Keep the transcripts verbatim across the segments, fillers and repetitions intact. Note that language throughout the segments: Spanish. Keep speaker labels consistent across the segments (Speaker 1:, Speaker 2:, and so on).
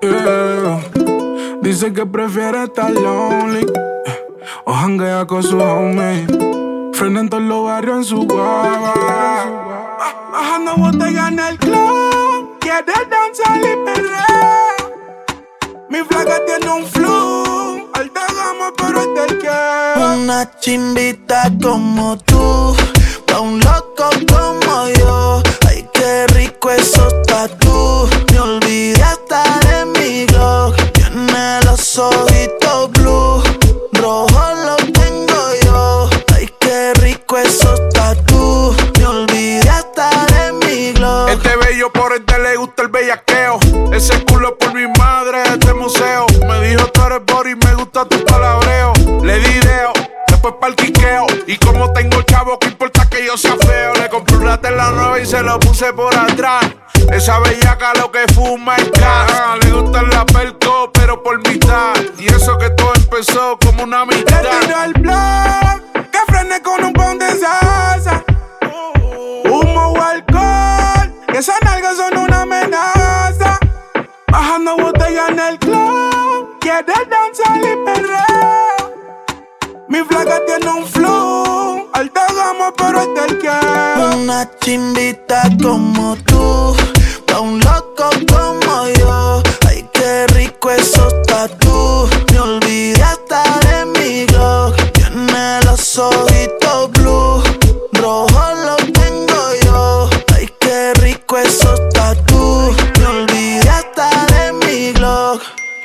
Speaker 1: yeah. Dice que prefiere estar lonely o janguea con su homie. Frena en todos los barrios en su guagua. Bajando botella en el club, quiere danzar y perrear. Mi flaca tiene un flow, alta gama pero es del que.
Speaker 2: Una chimbita como tú, pa' un loco como yo. Ay, qué rico esos tatú. Me olvidé hasta de mi Glock. Tiene los ojitos blue, rojo lo tengo yo. Ay, qué rico esos tatú. Me olvidé hasta de mi Glock.
Speaker 1: Este bello por este le gusta el bellaqueo. Ese culo por mi madre es de museo. Me dijo tú eres body, me gusta tu palabreo. Le di deo, después pa'l quiqueo. Y como tengo chavo, ¿qué importa que yo sea feo? Le compré una tela nueva y se lo puse por atrás. Esa bellaca lo que fuma es gas. Ah, le gusta la perco, pero por mitad. Y eso que todo empezó como una amistad. Le tiro el blog, que frene con un pound de salsa. Humo o alcohol, que esas nalgas son una amenaza. Bajando botella en el club, quiere danzar y perrear. Mi flaca tiene un flow, alta gama pero es del que.
Speaker 2: Una chimbita como tú, pa' un loco como yo. Ay, qué rico esos tatú. Me olvidé hasta de mi Glock. Tiene los ojitos blue, rojo lo tengo yo. Ay, qué rico esos tatú. Me olvidé hasta de mi Glock.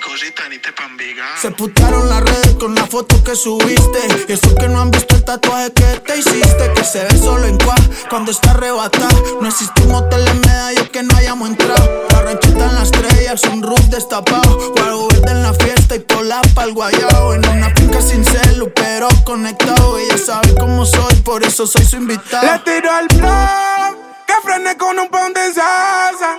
Speaker 2: Se putearon las redes con la foto que subiste. Y eso que no han visto el tatuaje que te hiciste. Que se ve solo en cuá, cuando está arrebatada. No existe un motel en medallo que no hayamos entrado. La ranchita en las estrellas, un roof destapado. Guaro verde en la fiesta y pola pa'l guayao. En una finca sin celu, pero conectado. Ella sabe cómo soy, por eso soy su invitada.
Speaker 1: Le tiro el blog, que frene con un pound de salsa.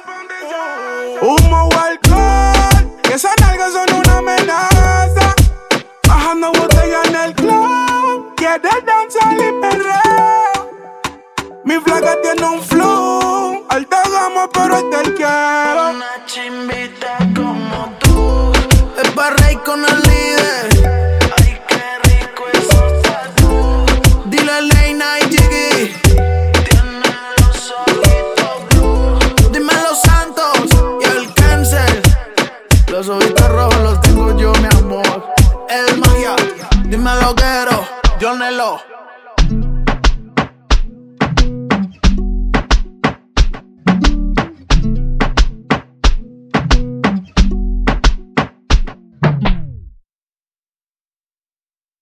Speaker 1: Humo o alcohol, que esas nalgas son una amenaza. Bajando botella en el club, quiere danzar y perrear. Mi flaca tiene un flow, alta gama pero es del que.
Speaker 2: Una chimbita como tú, es pa' rey con el líder. Ay, qué rico esos tatú. Dile Leina y Jiggy, tiene los ojitos blue. Dímelo Santos y el Cancel. Los ojitos rojos los tengo yo, mi amor. El Magia, dímelo Guero, Jonelo.